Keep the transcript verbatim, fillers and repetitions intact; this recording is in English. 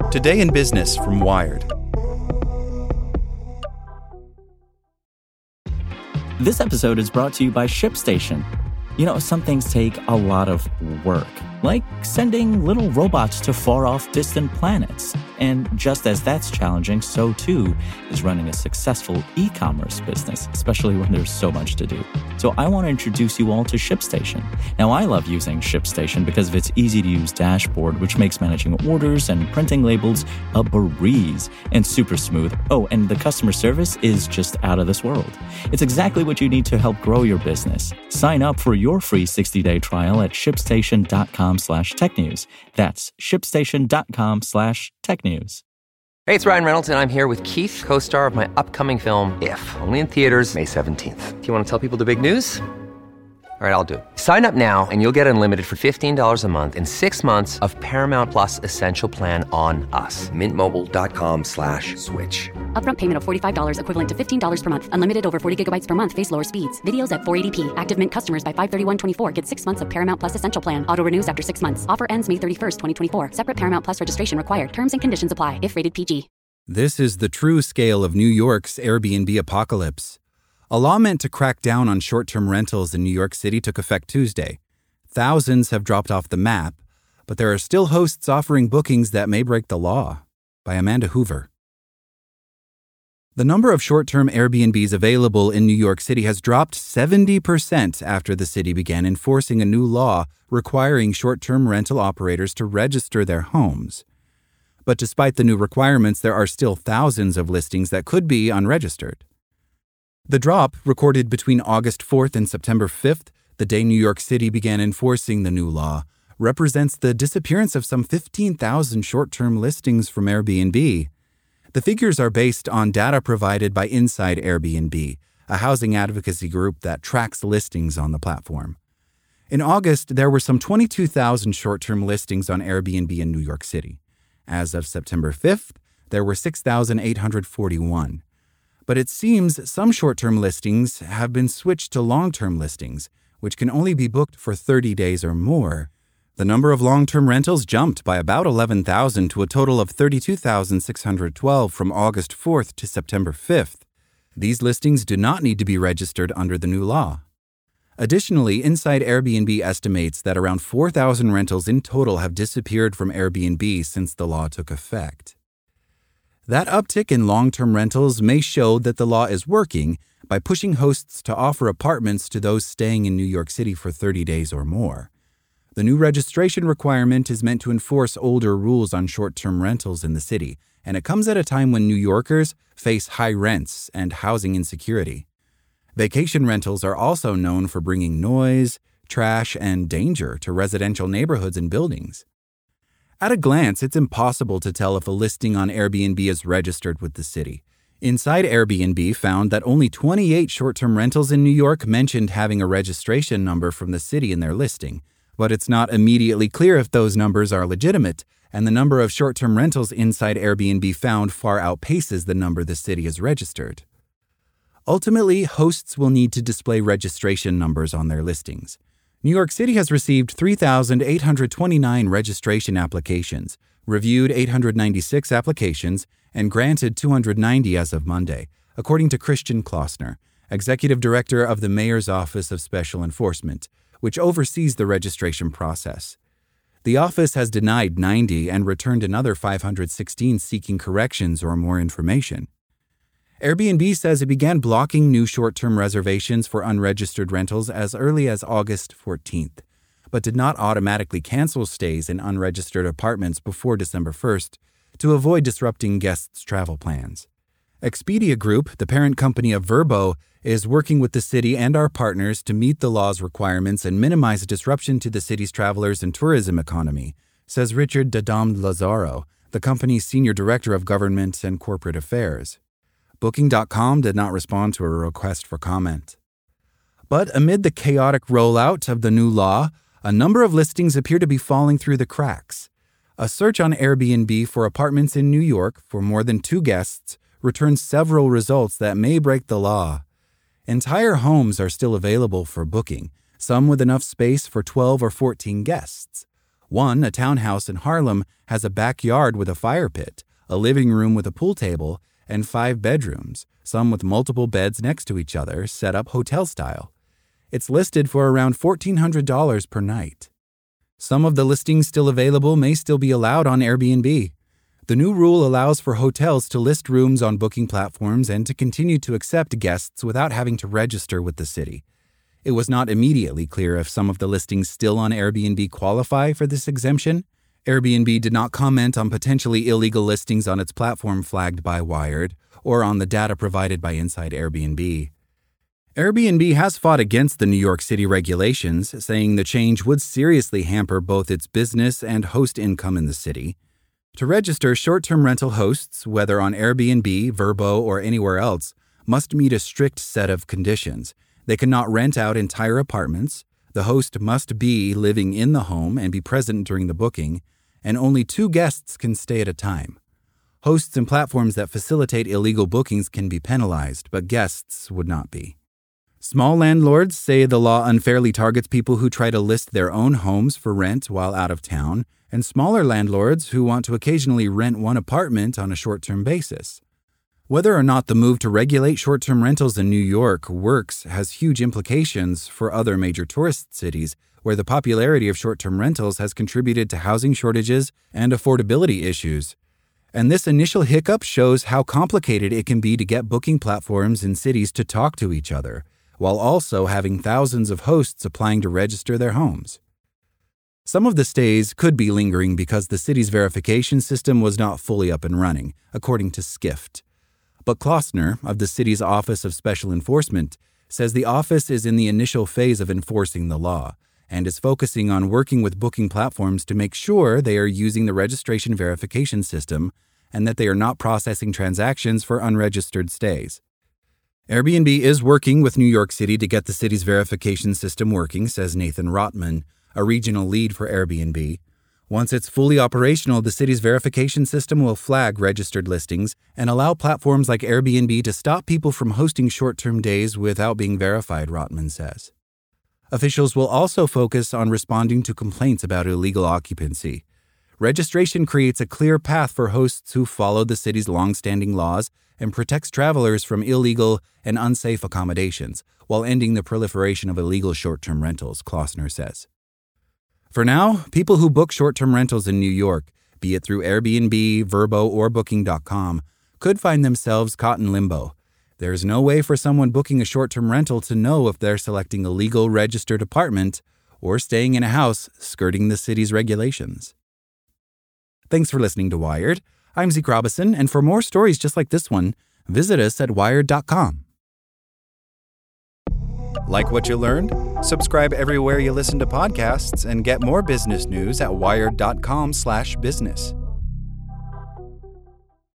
Today in Business from Wired. This episode is brought to you by ShipStation. You know, some things take a lot of work, like sending little robots to far-off distant planets. And just as that's challenging, so too is running a successful e-commerce business, especially when there's so much to do. So I want to introduce you all to ShipStation. Now, I love using ShipStation because of its easy-to-use dashboard, which makes managing orders and printing labels a breeze and super smooth. Oh, and the customer service is just out of this world. It's exactly what you need to help grow your business. Sign up for your free sixty-day trial at shipstation.com slash tech news. That's shipstation.com slash tech news. Hey, it's Ryan Reynolds, and I'm here with Keith, co-star of my upcoming film, If, only in theaters May seventeenth. Do you want to tell people the big news? All right, I'll do it. Sign up now and you'll get unlimited for fifteen dollars a month and six months of Paramount Plus Essential Plan on us. Mint Mobile dot com slash switch. Upfront payment of forty-five dollars equivalent to fifteen dollars per month. Unlimited over forty gigabytes per month. Face lower speeds. Videos at four eighty p. Active Mint customers by five thirty-one twenty-four get six months of Paramount Plus Essential Plan. Auto renews after six months. Offer ends May thirty-first, twenty twenty-four. Separate Paramount Plus registration required. Terms and conditions apply if rated P G. This is the true scale of New York's Airbnb apocalypse. A law meant to crack down on short-term rentals in New York City took effect Tuesday. Thousands have dropped off the map, but there are still hosts offering bookings that may break the law. By Amanda Hoover. The number of short-term Airbnbs available in New York City has dropped seventy percent after the city began enforcing a new law requiring short-term rental operators to register their homes. But despite the new requirements, there are still thousands of listings that could be unregistered. The drop, recorded between August fourth and September fifth, the day New York City began enforcing the new law, represents the disappearance of some fifteen thousand short-term listings from Airbnb. The figures are based on data provided by Inside Airbnb, a housing advocacy group that tracks listings on the platform. In August, there were some twenty-two thousand short-term listings on Airbnb in New York City. As of September fifth, there were six thousand eight hundred forty-one. But it seems some short-term listings have been switched to long-term listings, which can only be booked for thirty days or more. The number of long-term rentals jumped by about eleven thousand to a total of thirty-two thousand six hundred twelve from August fourth to September fifth. These listings do not need to be registered under the new law. Additionally, Inside Airbnb estimates that around four thousand rentals in total have disappeared from Airbnb since the law took effect. That uptick in long-term rentals may show that the law is working by pushing hosts to offer apartments to those staying in New York City for thirty days or more. The new registration requirement is meant to enforce older rules on short-term rentals in the city, and it comes at a time when New Yorkers face high rents and housing insecurity. Vacation rentals are also known for bringing noise, trash, and danger to residential neighborhoods and buildings. At a glance, it's impossible to tell if a listing on Airbnb is registered with the city. Inside Airbnb found that only twenty-eight short-term rentals in New York mentioned having a registration number from the city in their listing, but it's not immediately clear if those numbers are legitimate, and the number of short-term rentals Inside Airbnb found far outpaces the number the city has registered. Ultimately, hosts will need to display registration numbers on their listings. New York City has received three thousand eight hundred twenty-nine registration applications, reviewed eight hundred ninety-six applications, and granted two hundred ninety as of Monday, according to Christian Klossner, Executive Director of the Mayor's Office of Special Enforcement, which oversees the registration process. The office has denied ninety and returned another five hundred sixteen seeking corrections or more information. Airbnb says it began blocking new short-term reservations for unregistered rentals as early as August fourteenth, but did not automatically cancel stays in unregistered apartments before December first to avoid disrupting guests' travel plans. Expedia Group, the parent company of Vrbo, is working with the city and our partners to meet the law's requirements and minimize disruption to the city's travelers and tourism economy, says Richard Dadam Lazaro, the company's senior director of government and corporate affairs. Booking dot com did not respond to a request for comment. But amid the chaotic rollout of the new law, a number of listings appear to be falling through the cracks. A search on Airbnb for apartments in New York for more than two guests returns several results that may break the law. Entire homes are still available for booking, some with enough space for twelve or fourteen guests. One, a townhouse in Harlem, has a backyard with a fire pit, a living room with a pool table, and five bedrooms, some with multiple beds next to each other, set up hotel style. It's listed for around fourteen hundred dollars per night. Some of the listings still available may still be allowed on Airbnb. The new rule allows for hotels to list rooms on booking platforms and to continue to accept guests without having to register with the city. It was not immediately clear if some of the listings still on Airbnb qualify for this exemption. Airbnb did not comment on potentially illegal listings on its platform flagged by Wired or on the data provided by Inside Airbnb. Airbnb has fought against the New York City regulations, saying the change would seriously hamper both its business and host income in the city. To register, short-term rental hosts, whether on Airbnb, Vrbo, or anywhere else, must meet a strict set of conditions. They cannot rent out entire apartments, the host must be living in the home and be present during the booking, and only two guests can stay at a time. Hosts and platforms that facilitate illegal bookings can be penalized, but guests would not be. Small landlords say the law unfairly targets people who try to list their own homes for rent while out of town, and smaller landlords who want to occasionally rent one apartment on a short-term basis. Whether or not the move to regulate short-term rentals in New York works has huge implications for other major tourist cities, where the popularity of short-term rentals has contributed to housing shortages and affordability issues. And this initial hiccup shows how complicated it can be to get booking platforms in cities to talk to each other, while also having thousands of hosts applying to register their homes. Some of the stays could be lingering because the city's verification system was not fully up and running, according to Skift. But Klossner, of the city's Office of Special Enforcement, says the office is in the initial phase of enforcing the law and is focusing on working with booking platforms to make sure they are using the registration verification system and that they are not processing transactions for unregistered stays. Airbnb is working with New York City to get the city's verification system working, says Nathan Rotman, a regional lead for Airbnb. Once it's fully operational, the city's verification system will flag registered listings and allow platforms like Airbnb to stop people from hosting short-term days without being verified, Rotman says. Officials will also focus on responding to complaints about illegal occupancy. Registration creates a clear path for hosts who follow the city's long-standing laws and protects travelers from illegal and unsafe accommodations, while ending the proliferation of illegal short-term rentals, Klossner says. For now, people who book short-term rentals in New York, be it through Airbnb, Vrbo, or Booking dot com, could find themselves caught in limbo. There is no way for someone booking a short-term rental to know if they're selecting a legal registered apartment or staying in a house skirting the city's regulations. Thanks for listening to Wired. I'm Zeke Robison, and for more stories just like this one, visit us at wired dot com. Like what you learned? Subscribe everywhere you listen to podcasts and get more business news at wired dot com slash business.